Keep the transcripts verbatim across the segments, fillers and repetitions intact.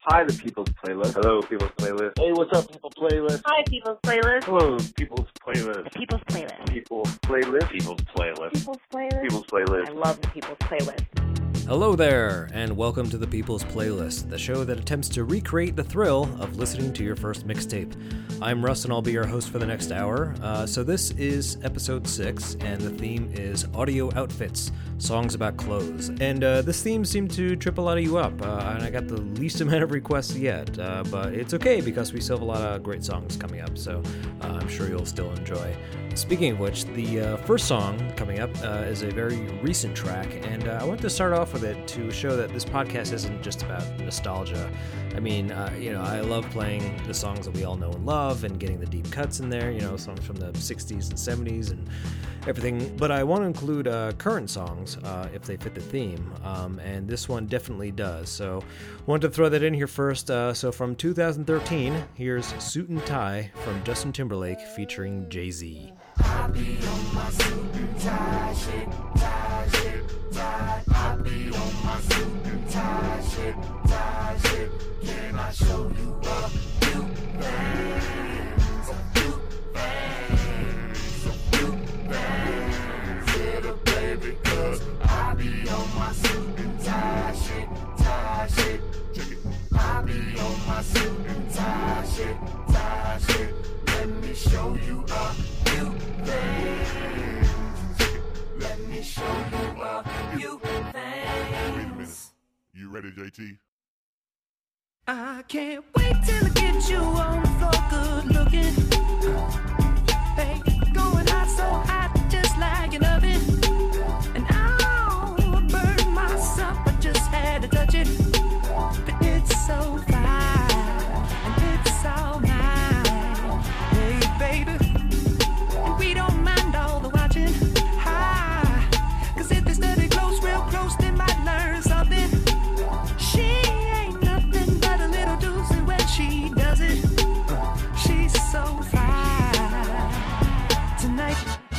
Hi, the People's Playlist. Hello, People's Playlist. Hey, what's up, People Playlist? Hi, People's Playlist. Hello, People's Playlist. People's Playlist. People's Playlist. People's Playlist. People's Playlist. People's Playlist. I love the People's Playlist. Hello there, and welcome to the People's Playlist, the show that attempts to recreate the thrill of listening to your first mixtape. I'm Russ, and I'll be your host for the next hour. Uh, so this is episode six, and the theme is audio outfits, songs about clothes. And uh, this theme seemed to trip a lot of you up, uh, and I got the least amount of requests yet. Uh, but it's okay, because we still have a lot of great songs coming up, so uh, I'm sure you'll still enjoy. Speaking of which, the uh, first song coming up uh, is a very recent track, and uh, I want to start off with it to show that this podcast isn't just about nostalgia. I mean, uh, you know, I love playing the songs that we all know and love and getting the deep cuts in there, you know, songs from the sixties and seventies and everything, but I want to include uh, current songs uh, if they fit the theme, um, and this one definitely does, so wanted to throw that in here first. Uh, so from two thousand thirteen, here's Suit and Tie from Justin Timberlake featuring Jay-Z. I be on my suit and tie, shit, tie, shit, tie. I be on my suit and tie, shit, tie, shit. Can I show you a few things, a few things, a few things, little baby, cause I be on my suit and tie, shit, tie, shit. Check it. I be on my suit and tie, shit, tie, shit. Let me show you a few things. Let me show you a few things. You ready, J T? I can't wait till I get you on the floor, good looking. Hey, going hot so hot, just like an oven. And I'll burn myself, I just had to touch it. But it's so fine, and it's all mine. Hey, baby, we don't mind all the watching. Hi, cause if they study close, real close, they might learn something. She ain't nothing but a little doozy when she does it. She's so fine tonight.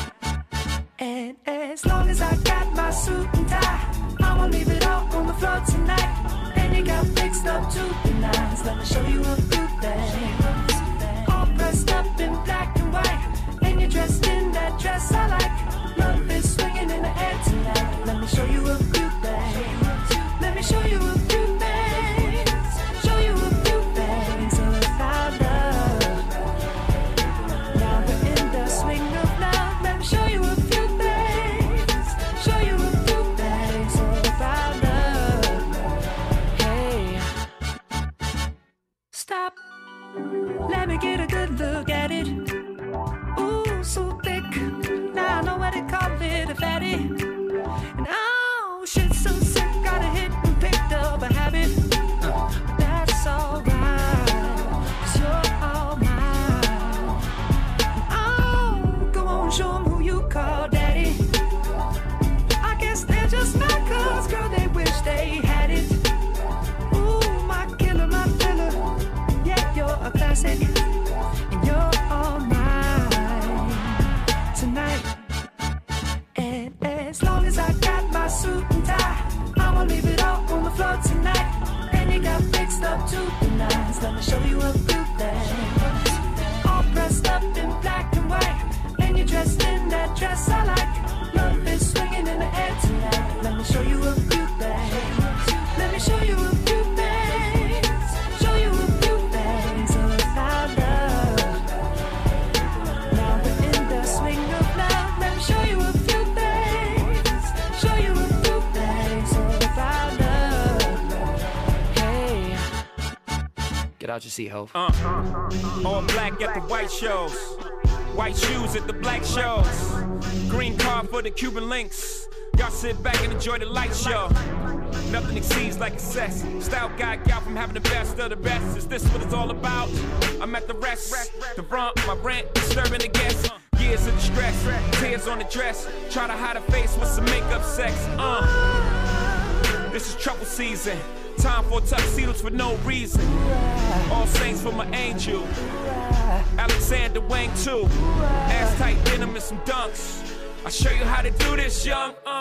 And as long as I got my suit and tie, I'ma leave it all on the floor tonight. And you got fixed up to the nines. Let me show you a few things. All dressed up in black and white, and you're dressed in that dress I like. Love is swinging in the air tonight. Let me show you a few things. Let me show you a few things. Show you a few things about love. Now we're in the swing of love. Let me show you a few things. Show you a few things about love. Hey, stop. Let me get a good look at it. Ooh, so thick. Now I know what they call it, a fatty. And oh, shit, so sick. Got a hit and picked up a habit. Uh, but that's alright, cause you're all mine. And oh, go on, show them who you call daddy. I guess they're just not cause, girl, they wish they had it. Ooh, my killer, my filler. Yeah, you're a classic, and you're all mine tonight. And as long as I got my suit and tie, I'ma leave it all on the floor tonight. And you got fixed up to the nines. Let me show you a few things. All dressed up in black and white, and you're dressed in that dress I like. Love is swinging in the air tonight. Let me show you a few things. Let me show you a few things. Show you a few things about love. Now we're in the swing of love. Let me show you a few things. Show you a few things about love. Hey, Get out your seat, ho. Uh, all black at the white shows, white shoes at the black shows, green card for the Cuban links. Y'all sit back and enjoy the light show. Nothing exceeds like excess. Style guy gal from having the best of the best. Is this what it's all about? I'm at the rest, the front, my rent, disturbing the guests. Years of distress, tears on the dress. Try to hide a face with some makeup sex. Uh, this is trouble season. Time for tuxedos for no reason. All saints for my angel. Alexander Wang too. Ass tight denim and some dunks. I'll show you how to do this, young. Uh.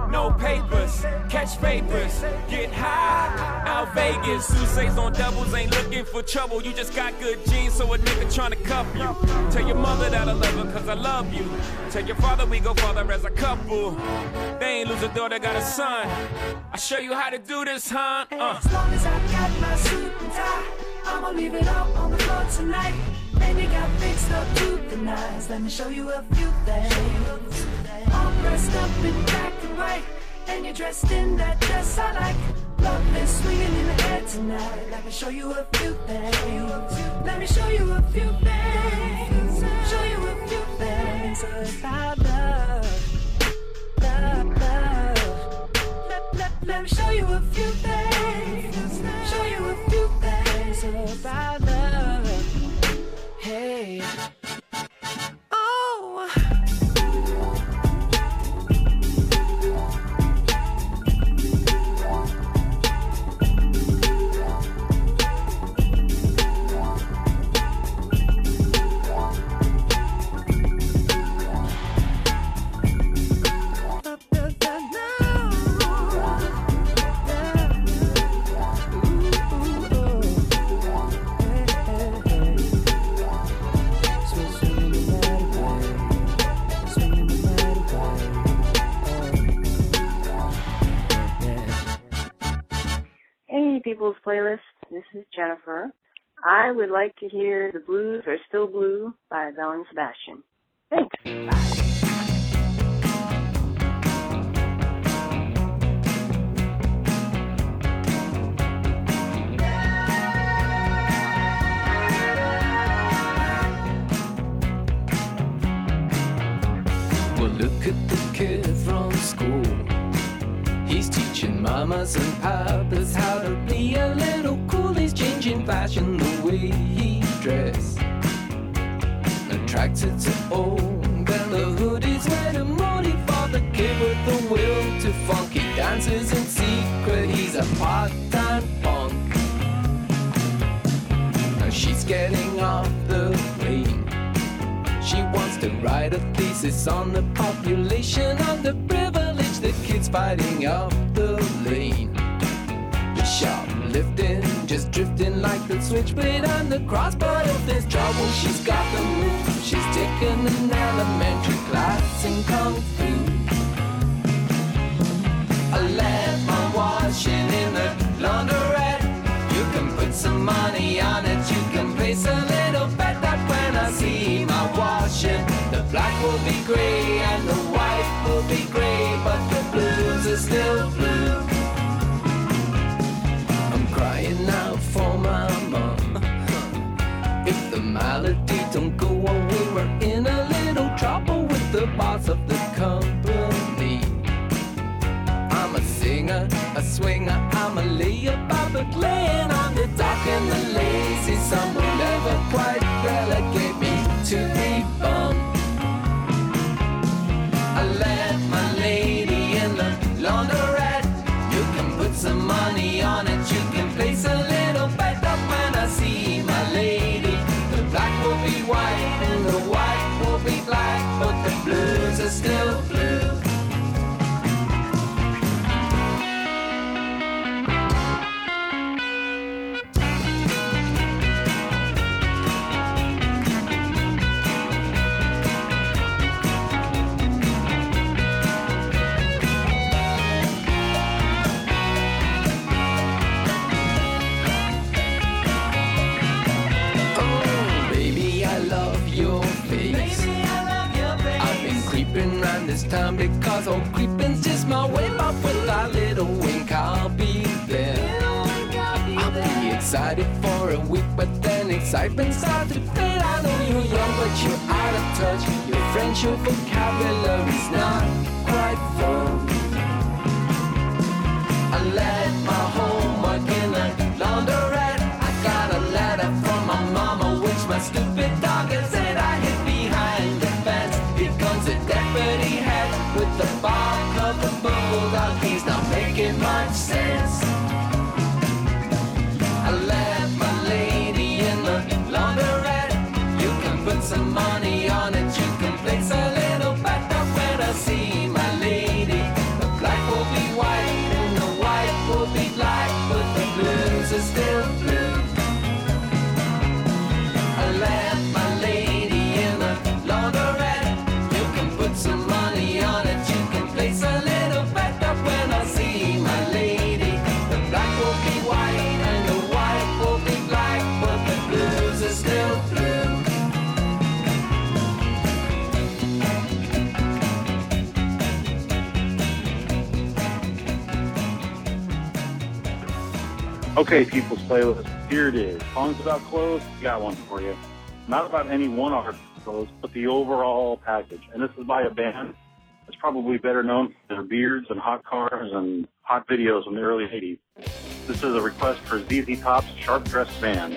no papers, catch papers, get high, out Vegas. Sousa's on doubles, ain't looking for trouble. You just got good genes, so a nigga tryna cuff you. Tell your mother that I love her, cause I love you. Tell your father we go father as a couple. They ain't lose a daughter, got a son. I'll show you how to do this, huh? Uh. As long as I got my suit and tie, I'ma leave it all on the floor tonight. And you got fixed up to the nines. Let me show you a few things. All dressed up in black and white, and you're dressed in that dress I like. Love is swinging in the air tonight. Let me show you a few things. Let me show you a few things. Show you a few things about love, love, love. Let, let, let me show you a few things. Show you a few things about love. Hey. Oh. People's Playlist. This is Jennifer. I would like to hear The Blues Are Still Blue by Belle and Sebastian. Thanks. Bye. Well, look at the kid from school. He's teaching mamas and papas how to be a little cool. He's changing fashion the way he dress. Attracted to old and the hoodies where the moody for the kid with the will to funky dances in secret. He's a part-time punk. Now she's getting off the plane. She wants to write a thesis on the population of the privileged. The kids fighting up the lane. The shoplifting, just drifting like the switchblade and the cross. But if there's trouble, she's got the move. She's taken an elementary class in Kung Fu. I left my washing in the laundrette. You can put some money on it. You can place a little bet that when I see my washing, the black will be gray and the white will be gray, but the blues are still blue. I'm crying out for my mom. If the malady don't go away, we're in a little trouble with the boss of the company. I'm a singer, a swinger, I'm a layup, but laying on the dock and the lazy sun will never quite relegate me to be bummed. I left my lady in the laundrette. You can put some money on it. You can place a little bet up when I see my lady. The black will be white and the white will be black, but the blues are still blue. This time because all creeping's just my way, but with a little wink I'll be there. I'll be excited for a week, but then excitement starts to fade. I know you're young, but you're out of touch. Your French, your vocabulary's not quite full. I left my homework in a laundrette. I got a letter from my mama, which my stupid dog has said I hid behind the fence. Here comes a deputy head with the bark of the bulldog. He's not making much sense. I left my lady in the laundrette. You can put some money on it. You can place a little bet up when I see my lady. The black Okay, People's Playlist, here it is. Songs about clothes, got one for you. Not about any one artist's clothes, but the overall package. And this is by a band that's probably better known for their beards and hot cars and hot videos in the early eighties. This is a request for Z Z Top's Sharp Dressed Band.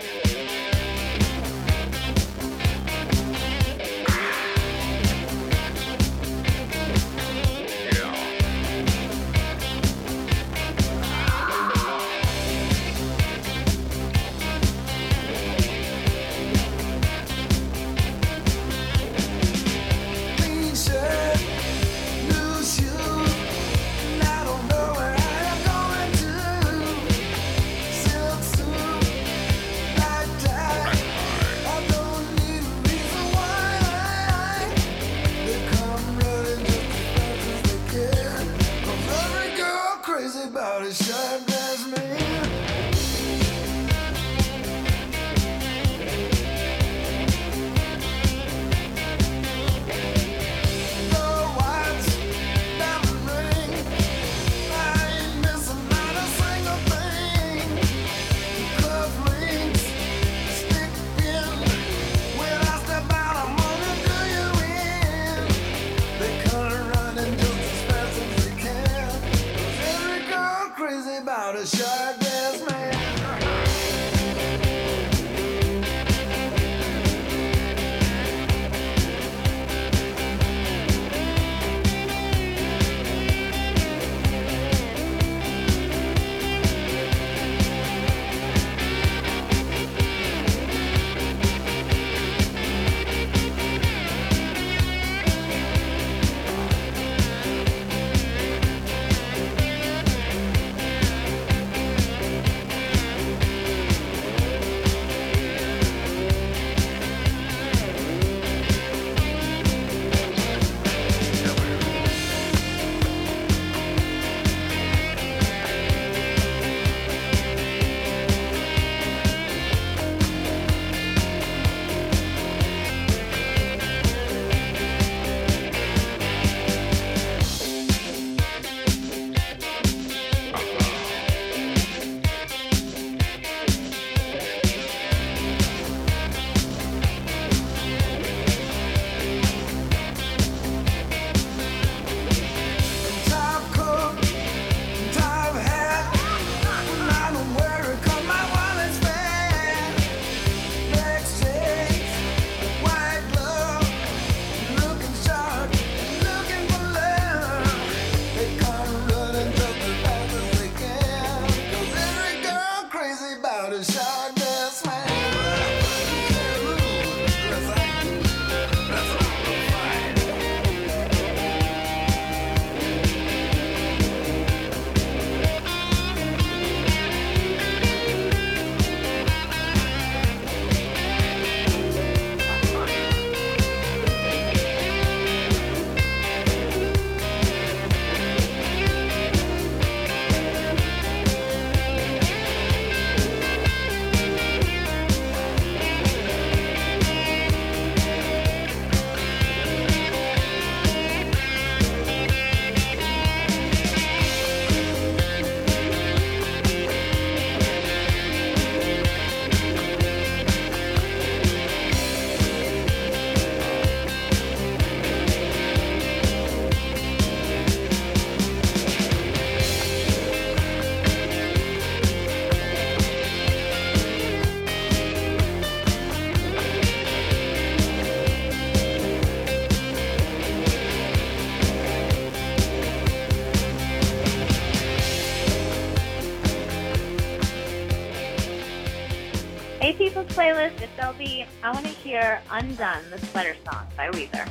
Hey People's Playlist, it's L B. I want to hear Undone, the Sweater Song by Weezer.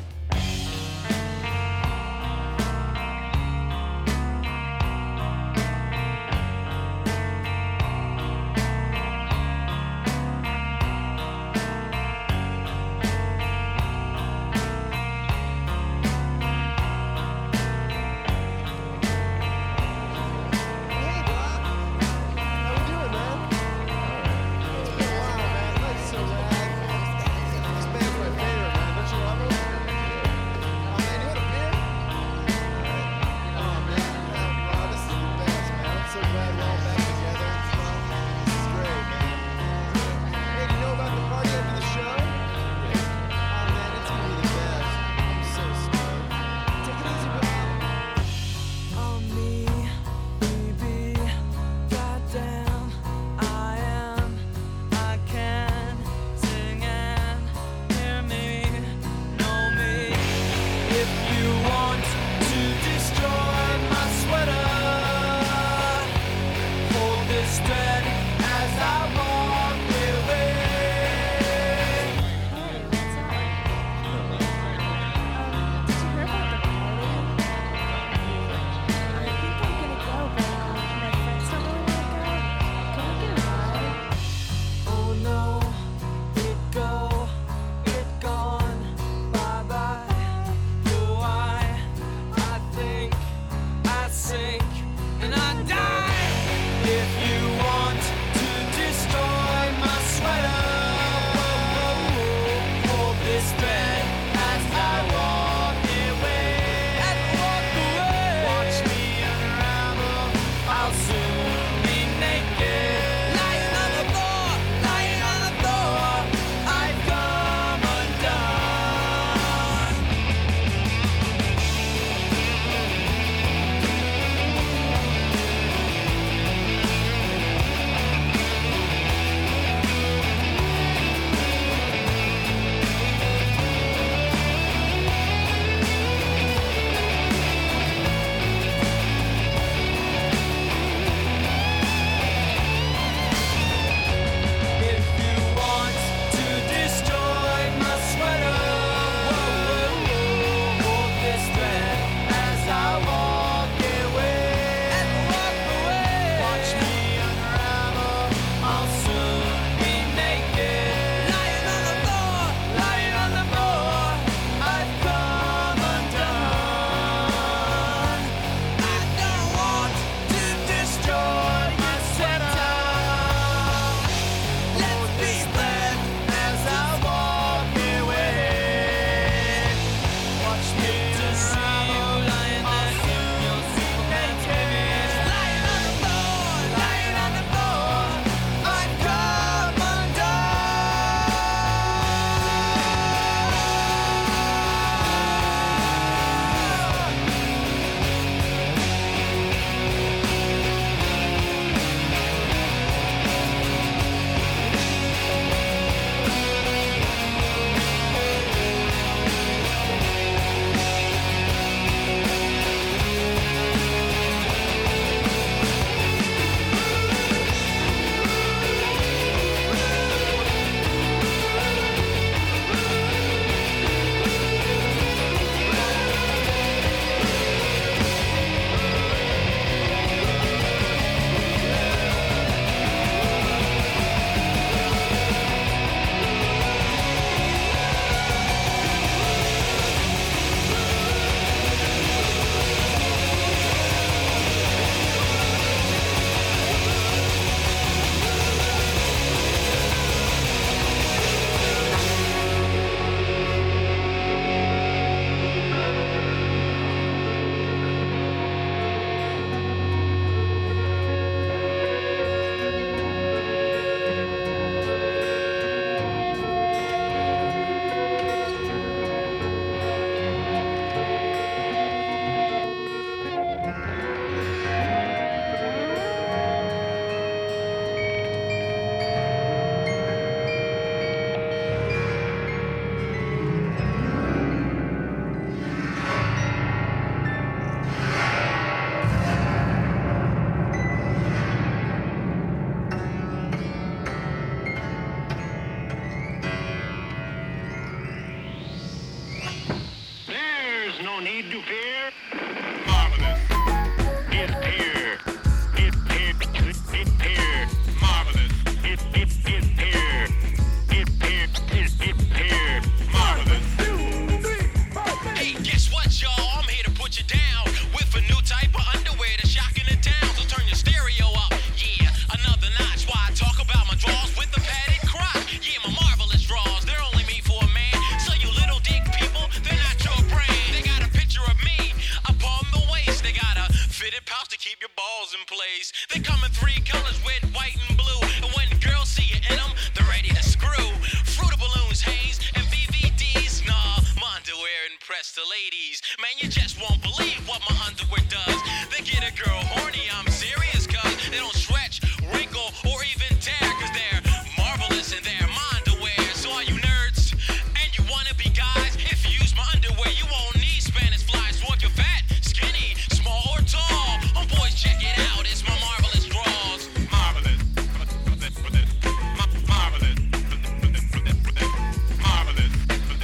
no need to fear. Marvelous. It here. It here. It here. Marvelous. It it it here. It here. It it here. Marvelous. Hey, guess what, y'all? I'm here to put you down with a new type of underwear that's shocking the town. So turn your stereo up. Yeah, another notch. Why I talk about my drawers with the padded crotch? Yeah, my marvelous drawers. They're only made for a man. So you little dick people, they're not your brain. They got a picture of me upon the waist. They got a fitted pouch to keep your balls in place. They come in three colors, red, white, and blue. And when girls see you in them, they're ready to screw. Fruit balloons, Hanes, and B V Ds. Nah, my underwear impress the ladies. Man, you just won't believe what my underwear does. They get a girl horny, I'm serious, cuz they don't stretch, wrinkle, or even tear, cuz they're marvelous and they're my underwear. So all you nerds, and you wanna be guys, if you use my underwear, you won't need Spanish flies. So if you're fat, skinny, small, or tall, oh boys, check it out, it's my marvelous drawers. Marvelous. Marvelous. Marvelous. Marvelous.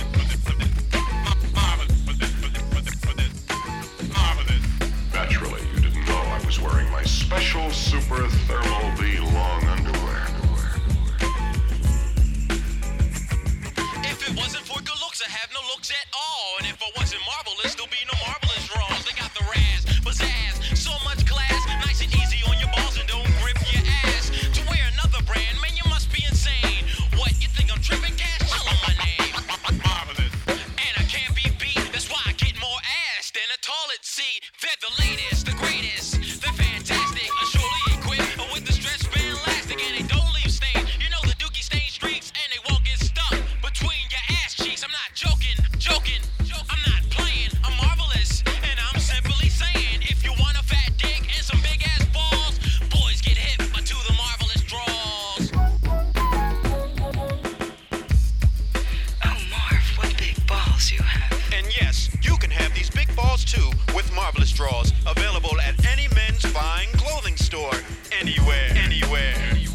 Naturally, you didn't know I was wearing my special Super Thermal V long underwear. If it wasn't for good looks, I have no looks at all. And if I wasn't marvelous, there'll be no marvelous draws. They got the razz, pizzazz, so much class, nice and easy on your balls and don't grip your ass. To wear another brand, man, you must be insane. What, you think I'm tripping? Cash, chill on my name. Marvelous. And I can't be beat, that's why I get more ass than a toilet seat. They're the latest, the greatest, they're fantastic. I'm surely equipped with the stretch band elastic, and they don't leave stain. You know the dookie stain streaks, and they won't get stuck between your ass cheeks. I'm not joking, joking, I'm not playing. I'm marvelous, and I'm simply saying, if you want a fat dick and some big ass balls, boys get hip to the marvelous draws. Oh, Marv, what big balls you have. And yes, you can have these big balls too with Marvelous Draws. Available at any men's fine clothing store. Anywhere. Anywhere.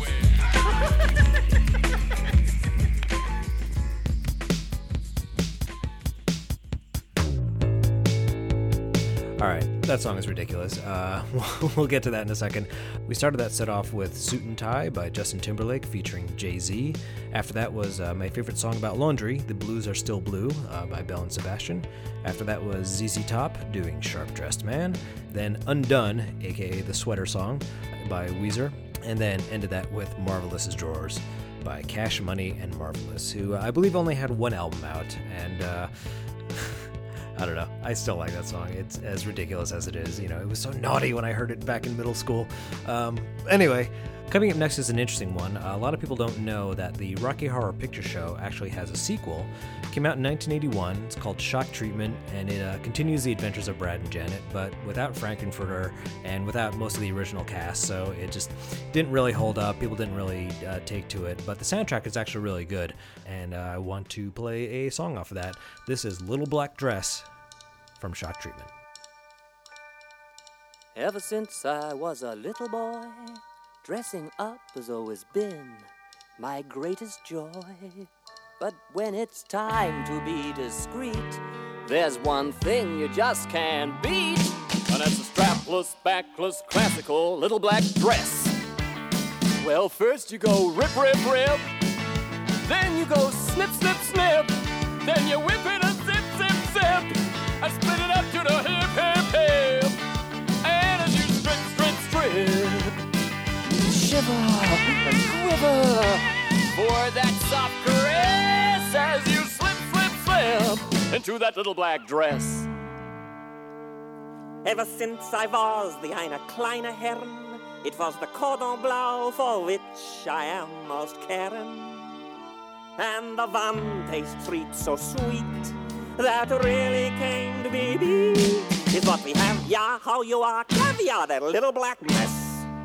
All right, that song is ridiculous. Uh, we'll get to that in a second. We started that set off with Suit and Tie by Justin Timberlake featuring Jay-Z. After that was uh, my favorite song about laundry, The Blues Are Still Blue uh, by Belle and Sebastian. After that was Z Z Top doing Sharp Dressed Man. Then Undone, aka The Sweater Song by Weezer. And then ended that with Marvelous's Drawers by Cash Money and Marvelous, who uh, I believe only had one album out. And uh, I don't know. I still like that song. It's as ridiculous as it is. You know, it was so naughty when I heard it back in middle school. Um, anyway, coming up next is an interesting one. Uh, a lot of people don't know that the Rocky Horror Picture Show actually has a sequel. It came out in nineteen eighty-one. It's called Shock Treatment, and it uh, continues the adventures of Brad and Janet, but without Frankenfurter and without most of the original cast, so it just didn't really hold up. People didn't really uh, take to it, but the soundtrack is actually really good, and uh, I want to play a song off of that. This is Little Black Dress from Shock Treatment. Ever since I was a little boy, dressing up has always been my greatest joy. But when it's time to be discreet, there's one thing you just can't beat, and it's a strapless, backless, classical little black dress. Well, first you go rip, rip, rip, then you go snip, snip, snip, then you whip it and zip, zip, zip, and split it up to the hip, hip, hip, and as you strip, strip, strip, you shiver and quiver for that soft caress as you slip, slip, slip into that little black dress. Ever since I was the eine kleine Herren, it was the cordon bleu for which I am most caring. And the one tastes sweet, so sweet, that really came to be beat. Is what we have, yeah, how you are, caviar, that little black mess.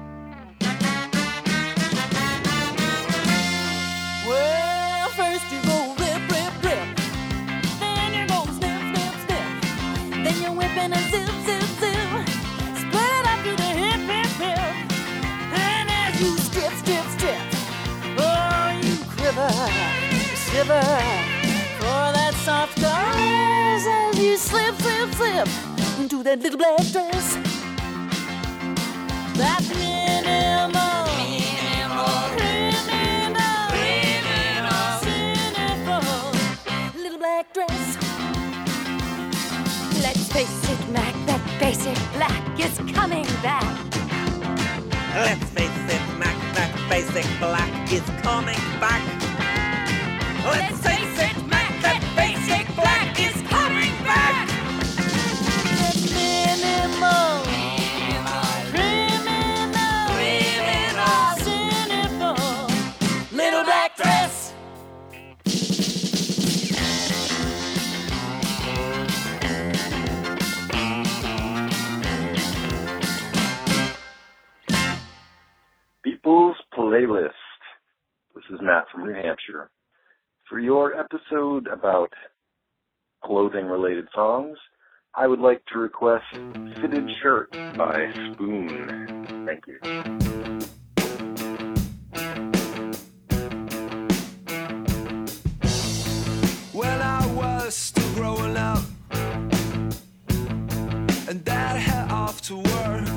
Well, first you go rip, rip, rip, then you go snip, snip, snip, then you're whipping and zip, zip, zip, split it up to the hip, hip, hip, and as you strip, strip, strip, oh, you quiver, shiver, for that soft caress as you slip, slip, slip into that little black dress. That's minimal, minimal, criminal, criminal, cynical, little black dress. Let's face it, Mac, that basic black is coming back. Let's face it, Mac, that basic black is coming back. Let's face it, Mac, that basic black is coming back. That's minimal, criminal, criminal, cynical, little black dress. People's Playlist. This is Matt from New Hampshire. For your episode about clothing-related songs, I would like to request Fitted Shirt by Spoon. Thank you. When I was still growing up and Dad head off to work,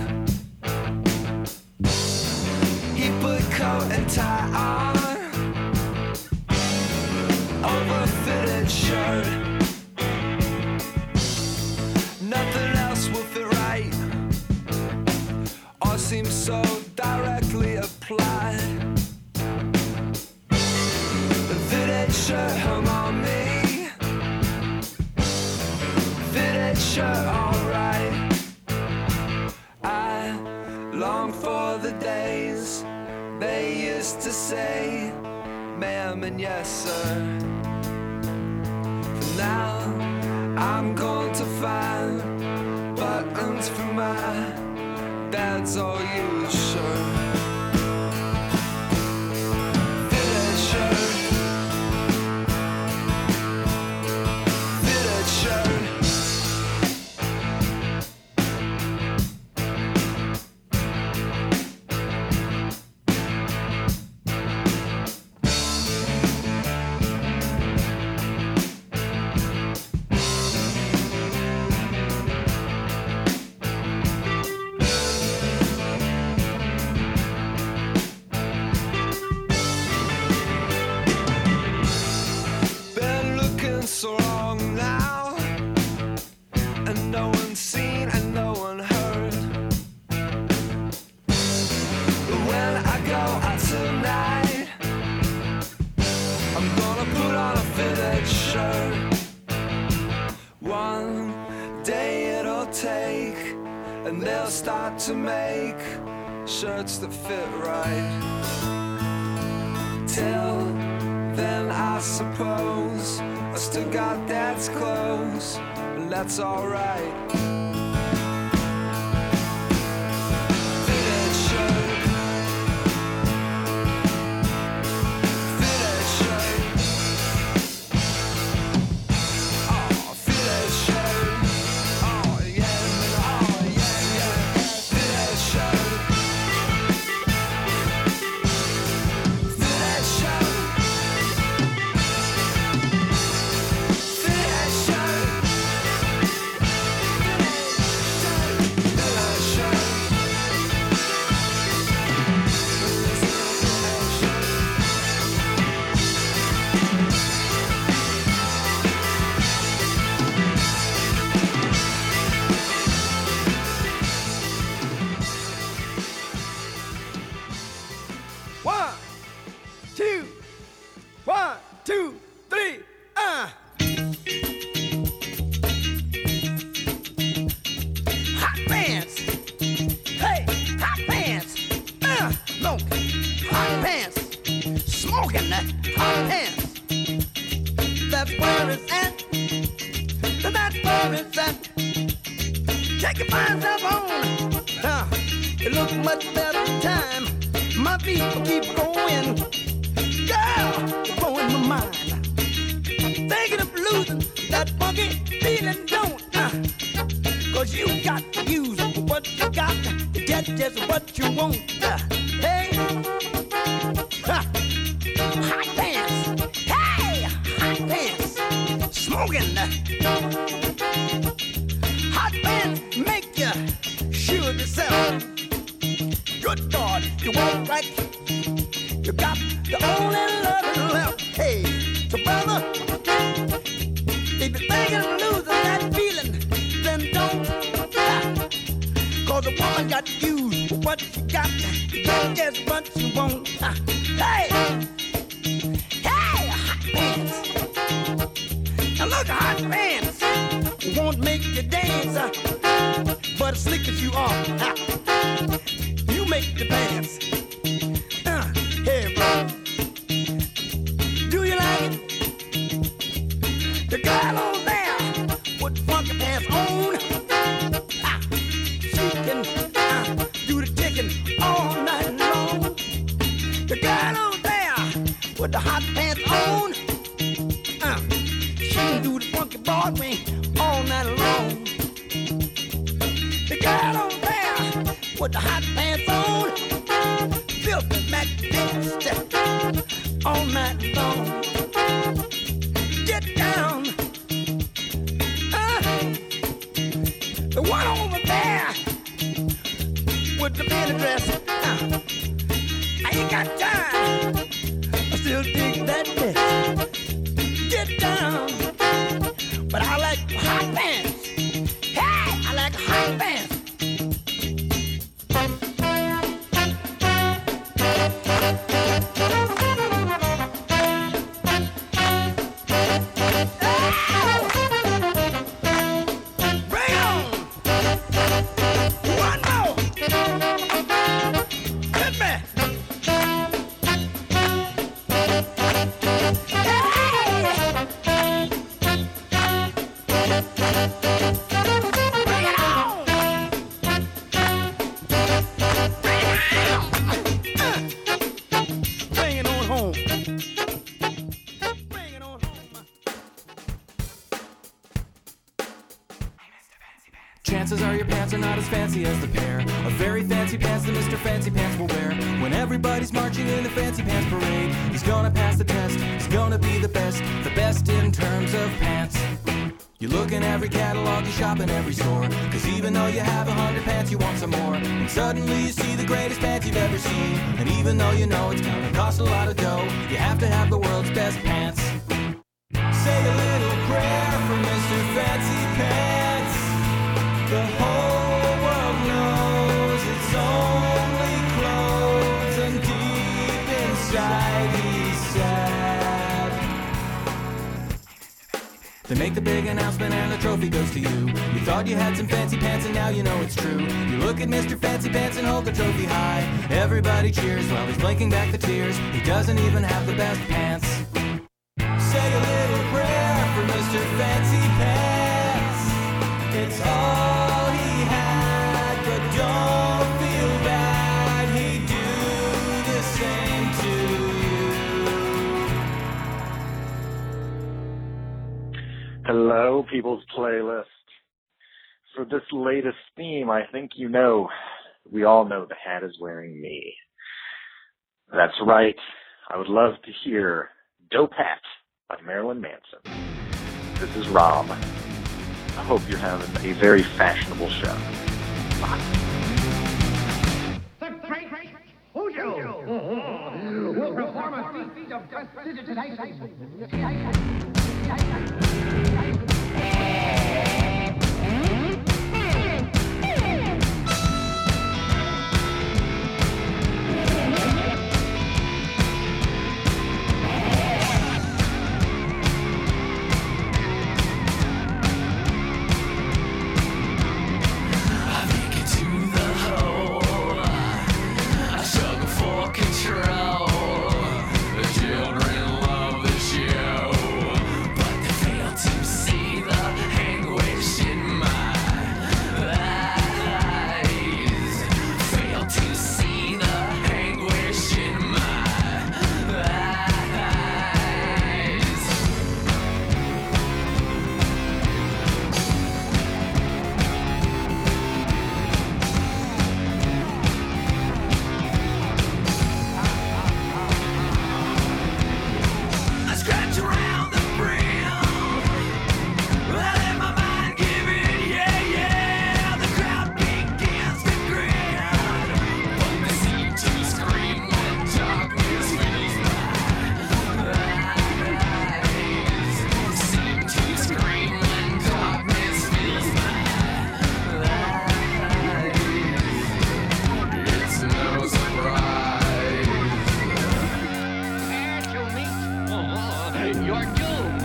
he put coat and tie on over a fitted shirt. Nothing else will fit right or seem so directly applied. The fitted shirt hung on me, fitted shirt alright. I long for the days they used to say ma'am and yes sir. For now I'm going to find buttons for my dad's all used shirt. Fitted shirt, fitted shirt. Been looking so long now, and no one's seen and no one heard. But when I go out tonight, I'm gonna put on a fitted shirt. One day it'll take, and they'll start to make shirts that fit right. Till then I suppose I still got Dad's clothes, and that's alright. Fitted shirt, fitted shirt, oh, fitted shirt, oh yeah, oh yeah, yeah, fitted shirt, fitted shirt. One, two, one, two, three, ah. Hot pants, hey, hot pants, uh, smoking, hot pants, smoking that hot pants. That's where it's at, that's where it's at. Check your fine stuff on, uh, it looks much better time. My feet will keep going. Girl, you're blowing my mind. Thinking of losing that funky feeling, don't uh, Cause you got to use what you got to get just what you want. Uh, hey, uh, hot pants. Hey, hot pants. Smoking. Uh, of yourself. Good God, you walk right. You got the only love left. Hey, so brother, if you're thinking of losing that feeling, then don't stop. Cause the woman got used for what she got. You get just what you want. Hey, hey, hot pants. Now look, hot pants won't make you dance, uh, but as slick as you are, uh, you make the pants. Uh, hey, bro, do you like it? The girl on there with funky pants on, uh, she can uh, do the ticking all night long. The girl on there with the hot pants on, uh, she can do the funky Broadway all night long. The girl on there with the hot pants on, filthy magnificent all night long. Get down, uh, the one over there with the mini dress. Uh, I ain't got time. I still dig that dress. Get down, but I like hot pants. Hey, I like hot pants. Chances are your pants are not as fancy as the pair of very fancy pants that Mister Fancy Pants will wear. When everybody's marching in the Fancy Pants parade, he's gonna pass the test, he's gonna be the best, the best in terms of pants. You look in every catalog, you shop in every store, cause even though you have a hundred pants, you want some more. And suddenly you see the greatest pants you've ever seen, and even though you know it's gonna cost a lot of dough, you have to have the world's best pants. Say a little prayer for Mister Fancy Pants. The whole world knows it's only clothes, and deep inside he's sad. They make the big announcement and the trophy goes to you. You thought you had some fancy pants and now you know it's true. You look at Mister Fancy Pants and hold the trophy high. Everybody cheers while he's blinking back the tears. He doesn't even have the best pants. Say a little prayer for Mister Fancy Pants. It's all he had, but don't feel bad. He'd do the same to you. Hello, People's Playlist. For this latest theme, I think you know, we all know the hat is wearing me. That's right. I would love to hear Dope Hat by Marilyn Manson. This is Rob. I hope you're having a very fashionable show. Bye. The great Ujo will perform a feat of prestidigitation. Control. The children love the show, but they fail to You're doomed.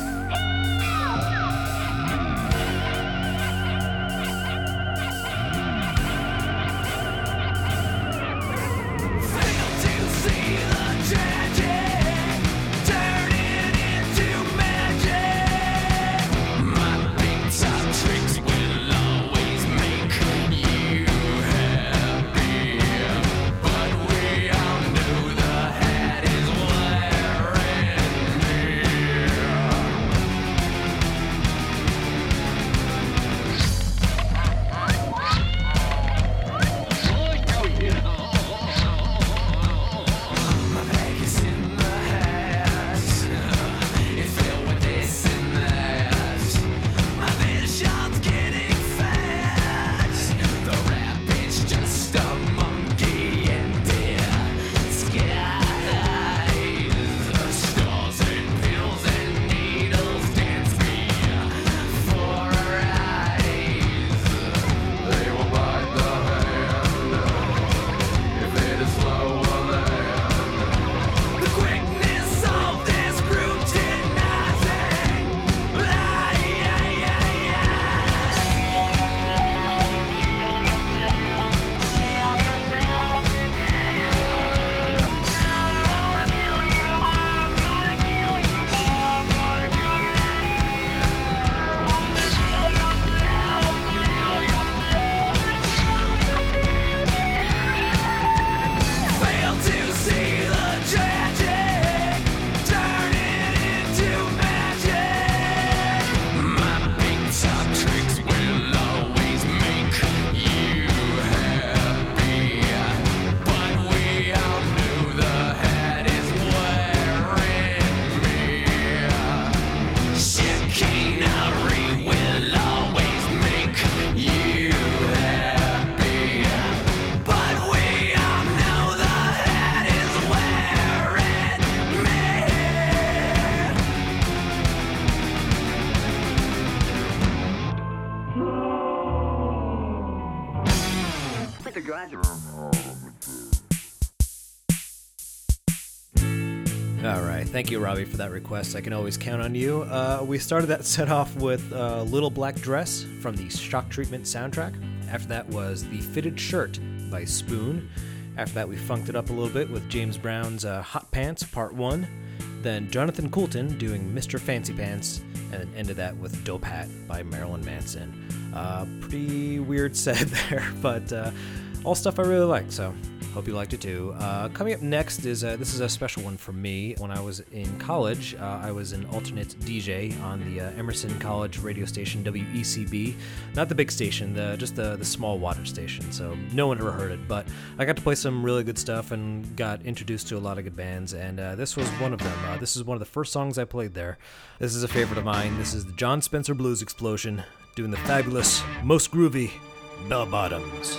All right, thank you, Robbie, for that request. I can always count on you. Uh, we started that set off with uh, Little Black Dress from the Shock Treatment soundtrack. After that was The Fitted Shirt by Spoon. After that, we funked it up a little bit with James Brown's uh, Hot Pants, Part one. Then Jonathan Coulton doing Mister Fancy Pants, and then ended that with Dope Hat by Marilyn Manson. Uh, pretty weird set there, but uh, all stuff I really like, so hope you liked it too. Uh, coming up next is, uh, this is a special one for me. When I was in college, uh, I was an alternate D J on the uh, Emerson College radio station, W E C B. Not the big station, the, just the, the small water station, so no one ever heard it. But I got to play some really good stuff and got introduced to a lot of good bands, and uh, this was one of them. Uh, this is one of the first songs I played there. This is a favorite of mine. This is the John Spencer Blues Explosion doing the fabulous, most groovy Bell Bottoms.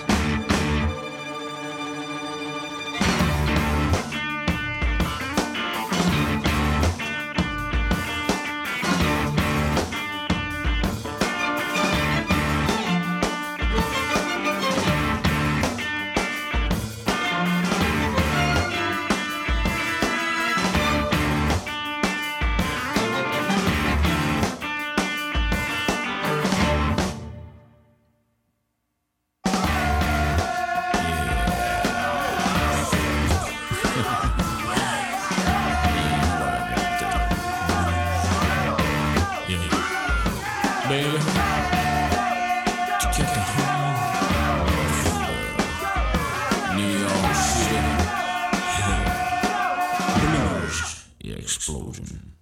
Explosion.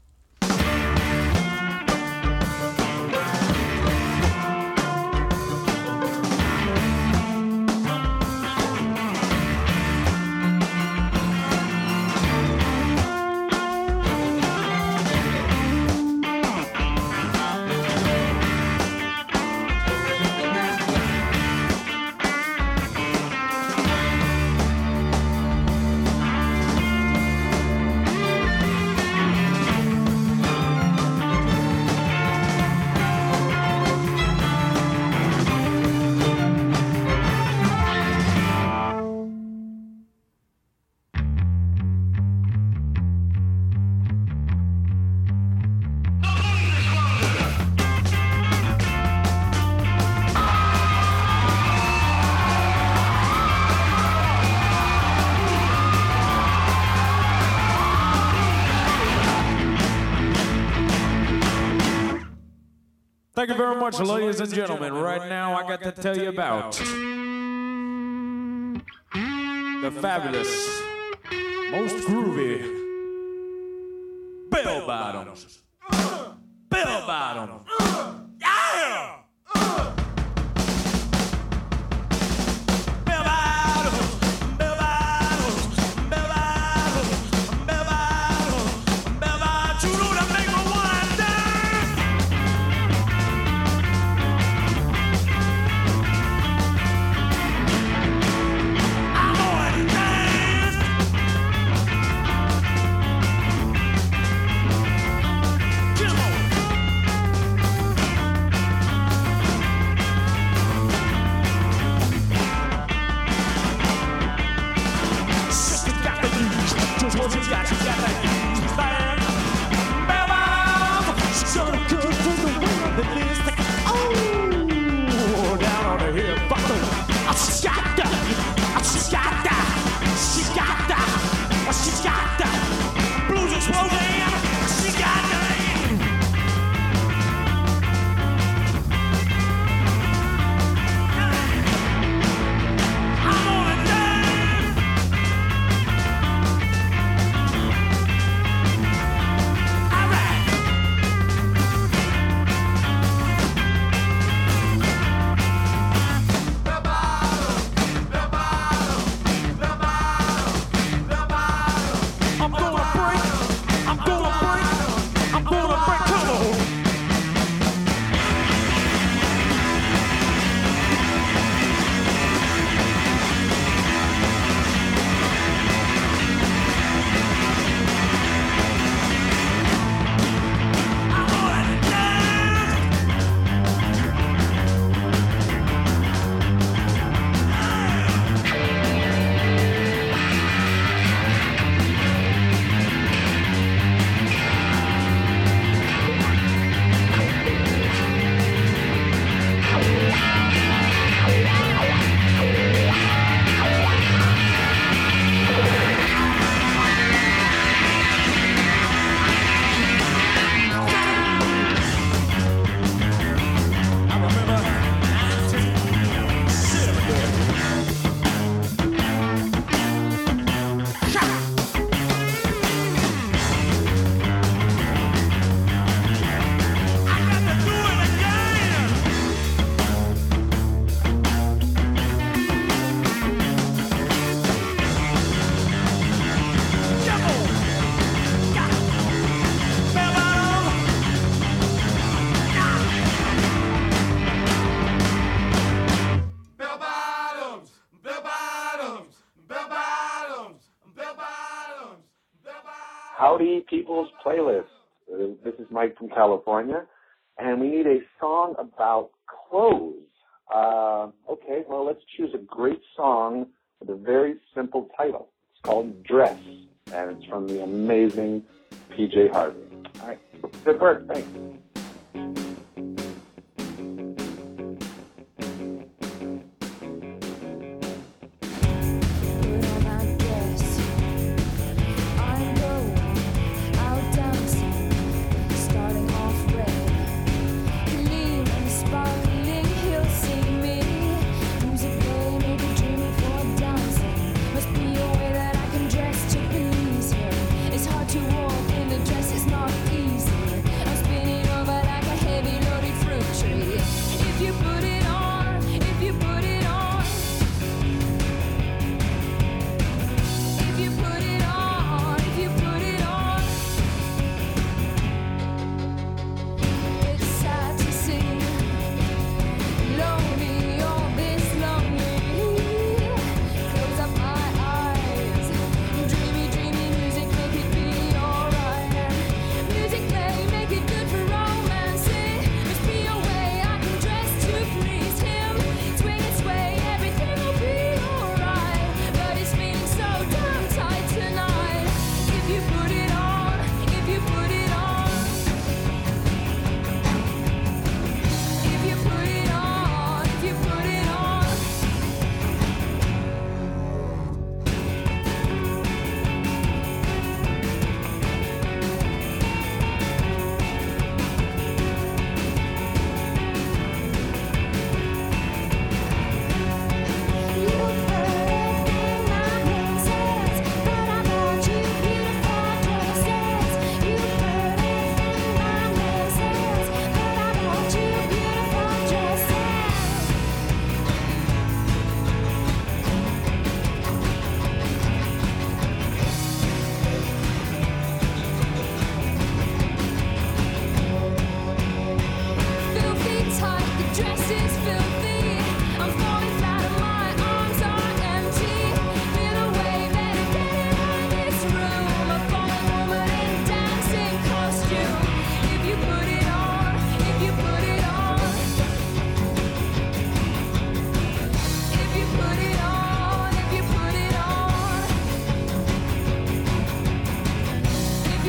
Thank you very much, ladies and gentlemen. Right now, I got to tell you about the fabulous, most groovy bell bottoms. Bell bottoms. Yeah! Howdy People's Playlist. Uh, this is Mike from California, and we need a song about clothes. Uh, okay, well, let's choose a great song with a very simple title. It's called Dress, and it's from the amazing P J Harvey. All right, good work. Thanks. To walk in the dress is not easy. I'm spinning over like a head.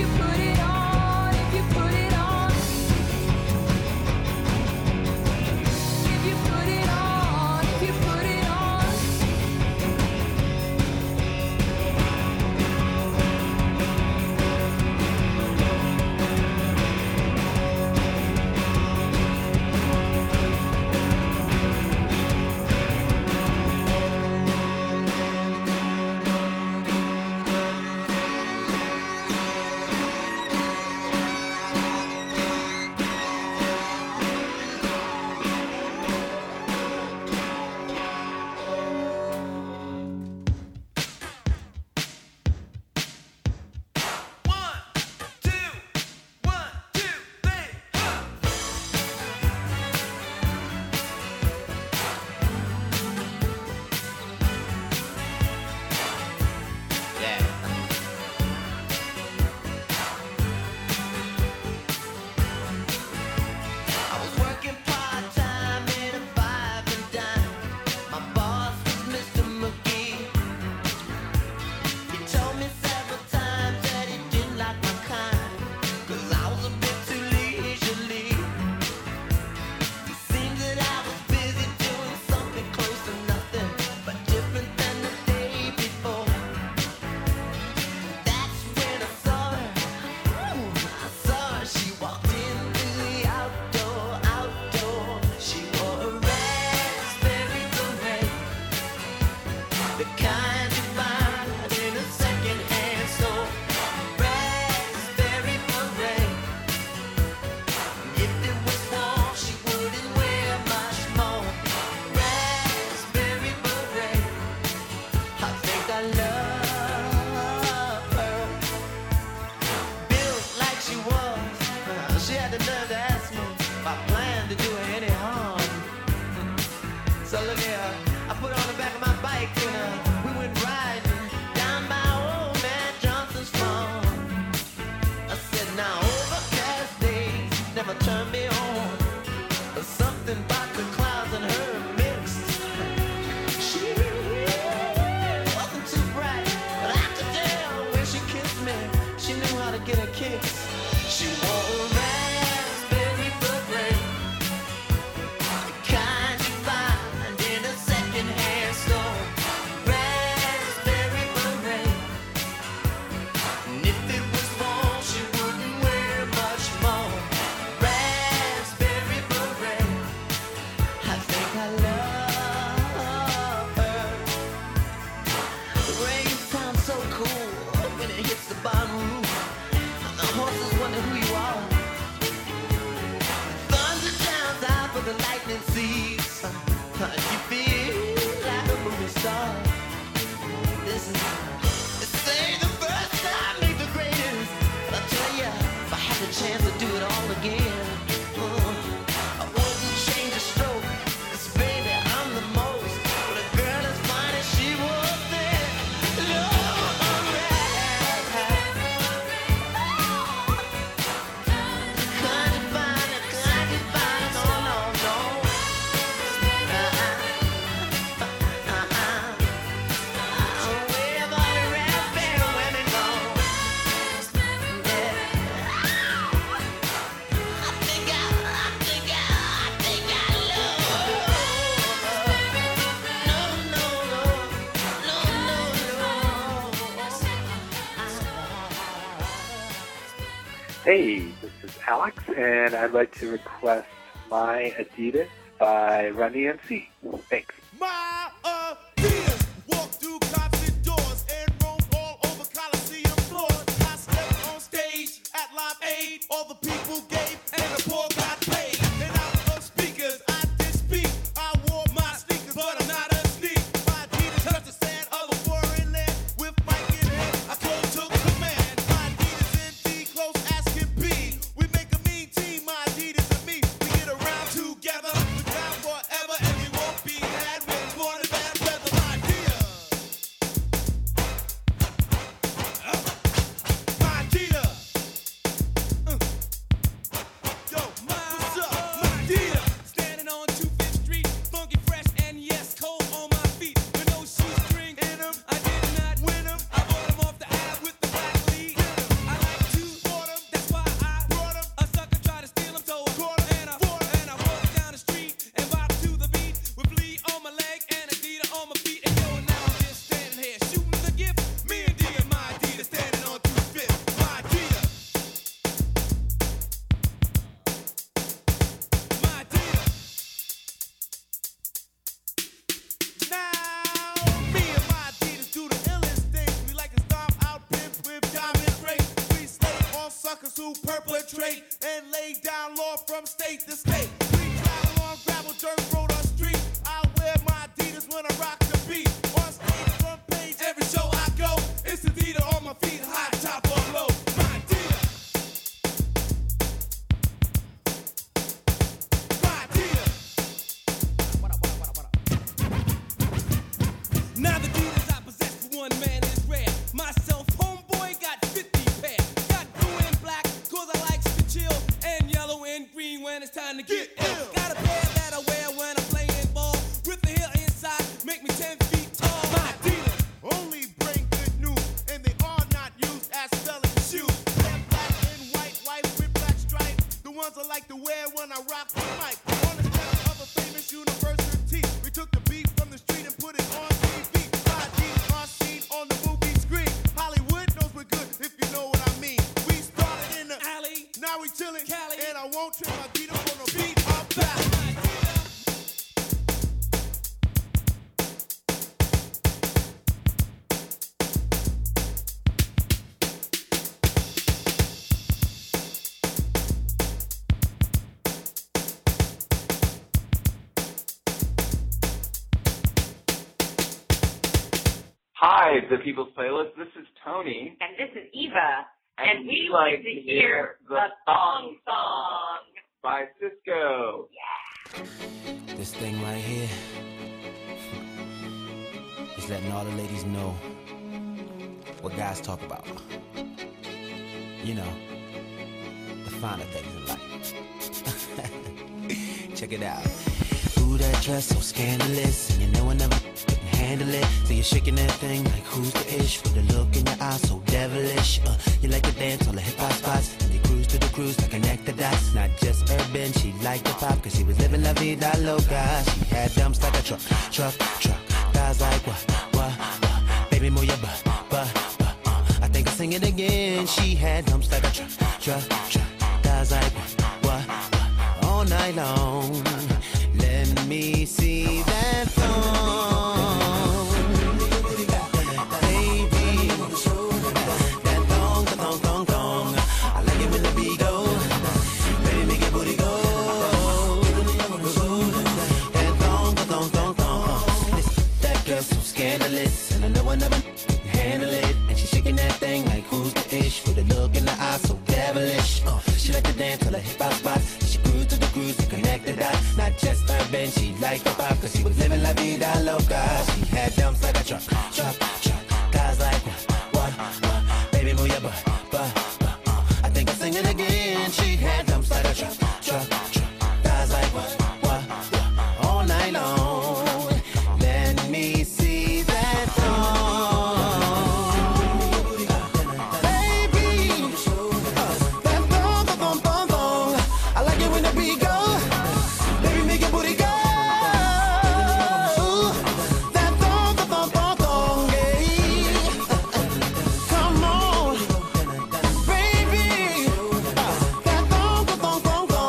Hey, this is Alex, and I'd like to request My Adidas by Run D M C. Thanks. My Adidas walk through concert doors and roam all over Coliseum floors. I stepped on stage at Live Aid, all the people gave and the poor got paid. And out of speakers, I did speak. I wore my sneakers, but I'm not a sneak. My Adidas touched the sand of a foreign land. With Mike in hand, I close took command. My Adidas in the close as can be. We make a mean team, my Adidas and me. We get around together, we're down forever, and we won't be had. We're born in bad weather, my Adidas. Uh, my Adidas. Uh. Yo, my rappers who perpetrate and lay down law from state to state. We travel on gravel, dirt road, or street. I wear my Adidas when I rock the beat. On stage, front page, every show I go. It's Adidas on my feet, high, top, or low. My Adidas. My Adidas. Now the Adidas I possess for one man is rare. Myself, homeboy, got fifty pairs. Got blue and black, cause I likes to chill. And yellow and green when it's time to get ill. Got a pair that I wear when I'm playing ball. With the heel inside, make me ten feet tall. My dealers only bring good news, and they are not used as selling shoes. They're black and white, white with black stripes. The ones I like to wear when I rock the mic. On the set of a famous university, we took the beat from the street and put it on T V. My Adidas are seen on the movie screen. Hollywood knows we're good, if you know what I mean. We started in the alley, now we chillin', Cali, and I won't trade my Adidas for no beat or back. Hi, the People's Playlist. This is Tony. And this is Eva. And, And we we like like to to hear hear the the Thong Song. By Cisco. This thing right here is letting all the ladies know what guys talk about. You know, the finer things in life. Check it out. Ooh, that dress so scandalous, and you know I never can handle it. So you're shaking that thing like who's the ish, with a look in your eyes so devilish. Uh, you like to dance on the hip hop spots, and you cruise to the cruise to connect the dots. Not just urban, she liked the pop, cause she was living la vida loca. She had dumps like a truck, truck, truck. Guys like what, what, what? Baby, move your butt, butt, butt. Uh, I think I'll sing it again. She had dumps like a truck, truck, truck. Guys like what, what, what? All night long. Let me see that thong, baby. That thong, the thong, thong, thong. I like it when the beat go. Baby, make your booty go. That thong, the thong, thong, thong. Listen, that girl's so scandalous, and I know I never can handle it. And she's shaking that thing like who's the ish, with a look in the eye so devilish. Uh, she like to dance till the hip hop spots. She grew to the cruise and connected dots. Not just urban, she liked the pop, cause she was living la vida loca. She had dumps like a truck, truck, truck. Guys like what, what, what? Baby, move your butt, butt, butt. Uh, I think I'll sing it again. She had dumps like a truck, truck, truck. Guys like what, what, what? All night long. Let me see that thong, baby. Uh, that thong, thong, thong, thong. I like it when the beat go. Baby, make your booty go. That thong, thong, thong, thong, yeah. Come on, baby. Uh, that thong, thong, thong, thong.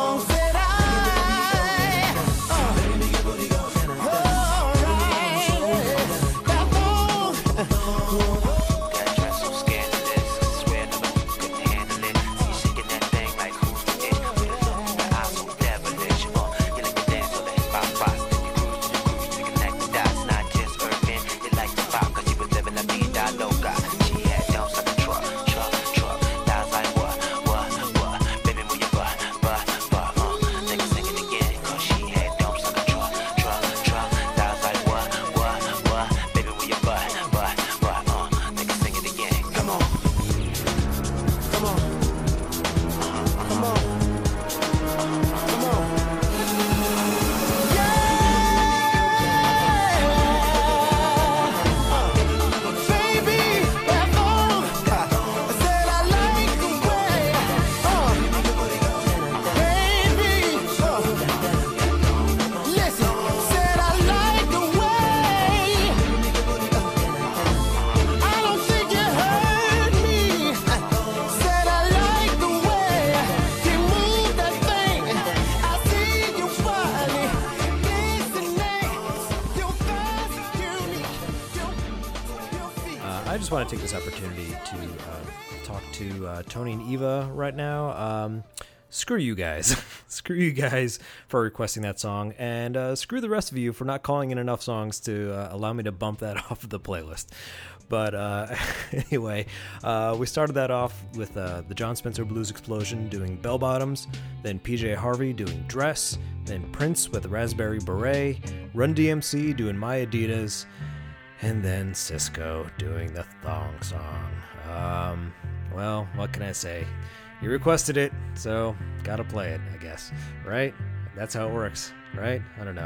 want to take this opportunity to uh, talk to uh, Tony and Eva right now. Um, screw you guys. Screw you guys for requesting that song, and uh, screw the rest of you for not calling in enough songs to uh, allow me to bump that off of the playlist. But uh, anyway, uh, we started that off with uh, the John Spencer Blues Explosion doing Bell Bottoms, then P J Harvey doing Dress, then Prince with Raspberry Beret, Run D M C doing My Adidas, and then Cisco doing the Thong Song. Um, well, what can I say? You requested it, so gotta play it, I guess. Right? That's how it works, right? I don't know.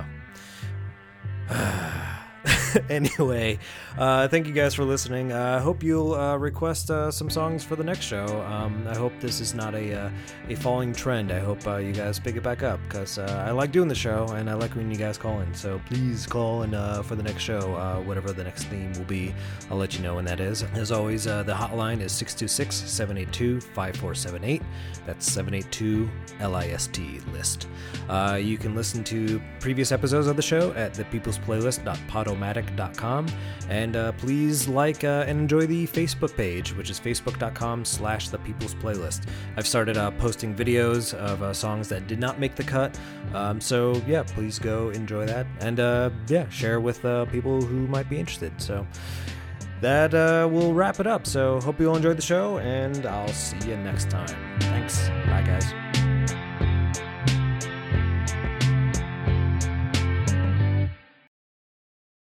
Anyway, uh, thank you guys for listening. I uh, hope you'll uh, request uh, some songs for the next show. Um, I hope this is not a uh, a falling trend. I hope uh, you guys pick it back up, because uh, I like doing the show, and I like when you guys call in. So please call in uh, for the next show, uh, whatever the next theme will be. I'll let you know when that is. As always, uh, the hotline is six two six, seven eight two, five four seven eight. That's seven eight two L I S T list. Uh, you can listen to previous episodes of the show at the peoples playlist dot podomatic dot com, and uh, please like uh, and enjoy the Facebook page, which is facebook dot com slash the peoples playlist. I've started uh, posting videos of uh, songs that did not make the cut, um, so yeah, please go enjoy that, and uh, yeah, share with uh, people who might be interested. So that uh, will wrap it up. So hope you all enjoyed the show, and I'll see you next time. Thanks. Bye, guys.